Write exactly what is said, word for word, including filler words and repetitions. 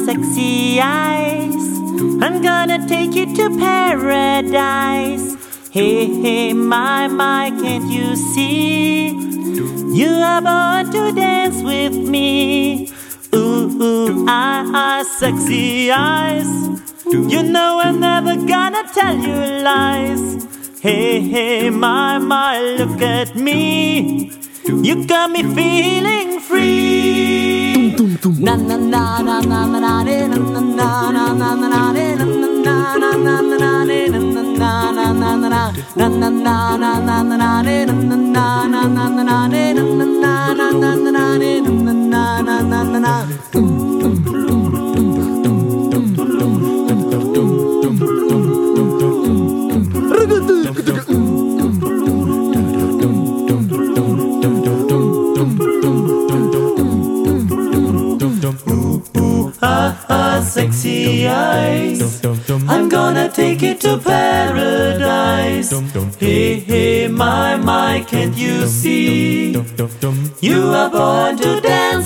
sexy eyes, I'm gonna take you to paradise. Hey, hey, my, my, can't you see? You are born to dance with me. Ooh, ooh, ah, ah, sexy eyes. You know I'm never gonna tell you lies. Hey, hey, my, my, look at me. You got me feeling free. Na na na na na na na na na na na na na na. Ah, ah, sexy eyes, I'm gonna take you to paradise. Hey, hey, my, my, can't you see? You are born to dance